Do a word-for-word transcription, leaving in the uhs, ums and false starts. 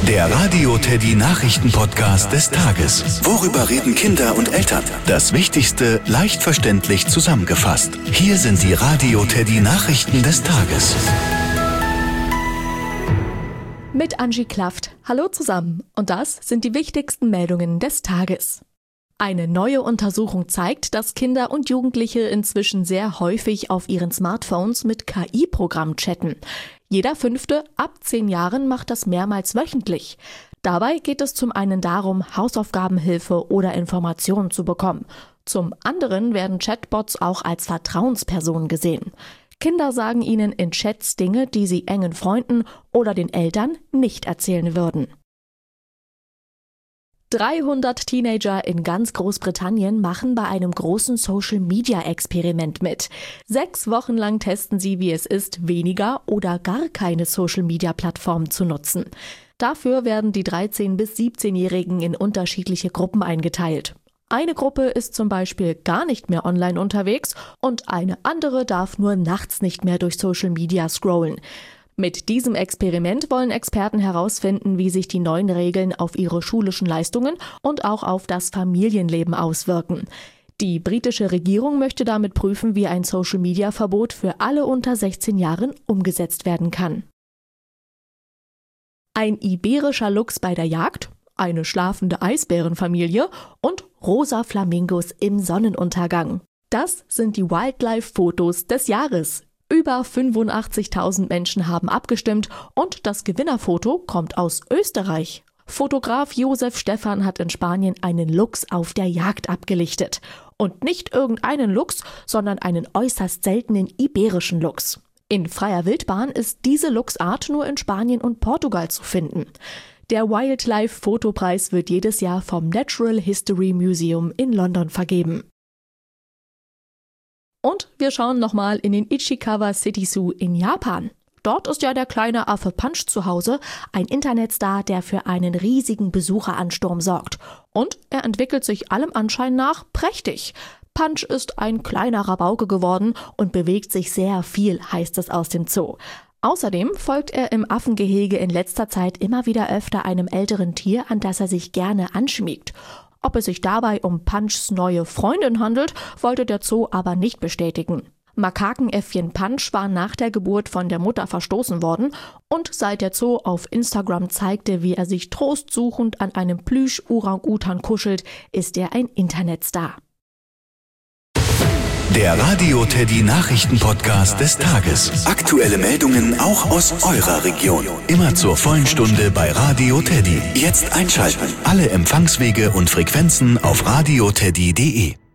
Der Radio Teddy Nachrichten-Podcast des Tages. Worüber reden Kinder und Eltern? Das Wichtigste leicht verständlich zusammengefasst. Hier sind die Radio Teddy Nachrichten des Tages. Mit Angie Klaft. Hallo zusammen. Und das sind die wichtigsten Meldungen des Tages. Eine neue Untersuchung zeigt, dass Kinder und Jugendliche inzwischen sehr häufig auf ihren Smartphones mit K I-Programmen chatten. Jeder Fünfte ab zehn Jahren macht das mehrmals wöchentlich. Dabei geht es zum einen darum, Hausaufgabenhilfe oder Informationen zu bekommen. Zum anderen werden Chatbots auch als Vertrauenspersonen gesehen. Kinder sagen ihnen in Chats Dinge, die sie engen Freunden oder den Eltern nicht erzählen würden. dreihundert Teenager in ganz Großbritannien machen bei einem großen Social-Media-Experiment mit. Sechs Wochen lang testen sie, wie es ist, weniger oder gar keine Social-Media-Plattformen zu nutzen. Dafür werden die dreizehn- bis siebzehnjährigen in unterschiedliche Gruppen eingeteilt. Eine Gruppe ist zum Beispiel gar nicht mehr online unterwegs und eine andere darf nur nachts nicht mehr durch Social Media scrollen. Mit diesem Experiment wollen Experten herausfinden, wie sich die neuen Regeln auf ihre schulischen Leistungen und auch auf das Familienleben auswirken. Die britische Regierung möchte damit prüfen, wie ein Social-Media-Verbot für alle unter sechzehn Jahren umgesetzt werden kann. Ein iberischer Luchs bei der Jagd, eine schlafende Eisbärenfamilie und rosa Flamingos im Sonnenuntergang. Das sind die Wildlife-Fotos des Jahres. Über fünfundachtzigtausend Menschen haben abgestimmt und das Gewinnerfoto kommt aus Österreich. Fotograf Josef Stephan hat in Spanien einen Luchs auf der Jagd abgelichtet. Und nicht irgendeinen Luchs, sondern einen äußerst seltenen iberischen Luchs. In freier Wildbahn ist diese Luchsart nur in Spanien und Portugal zu finden. Der Wildlife-Fotopreis wird jedes Jahr vom Natural History Museum in London vergeben. Und wir schauen nochmal in den Ichikawa City Zoo in Japan. Dort ist ja der kleine Affe Punch zu Hause, ein Internetstar, der für einen riesigen Besucheransturm sorgt. Und er entwickelt sich allem Anschein nach prächtig. Punch ist ein kleiner Rabauke geworden und bewegt sich sehr viel, heißt es aus dem Zoo. Außerdem folgt er im Affengehege in letzter Zeit immer wieder öfter einem älteren Tier, an das er sich gerne anschmiegt. Ob es sich dabei um Punchs neue Freundin handelt, wollte der Zoo aber nicht bestätigen. Makakenäffchen Punch war nach der Geburt von der Mutter verstoßen worden und seit der Zoo auf Instagram zeigte, wie er sich trostsuchend an einem Plüsch-Orang-Utan kuschelt, ist er ein Internetstar. Der Radio Teddy Nachrichten-Podcast des Tages. Aktuelle Meldungen auch aus eurer Region. Immer zur vollen Stunde bei Radio Teddy. Jetzt einschalten. Alle Empfangswege und Frequenzen auf radioteddy punkt de.